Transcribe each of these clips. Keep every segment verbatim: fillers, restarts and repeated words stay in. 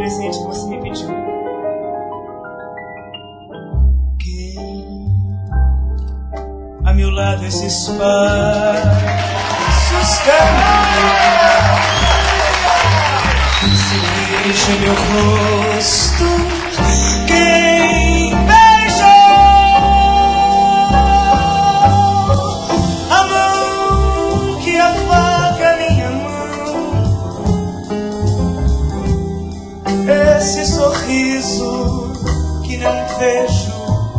presente que você me pediu. Quem a meu lado esses passos caminham, se dirige meu rosto, quem beijou a mão que afaga minha mão, esse sorriso que não vejo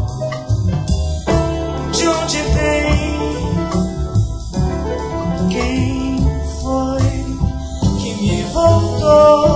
de onde vem, quem foi que me voltou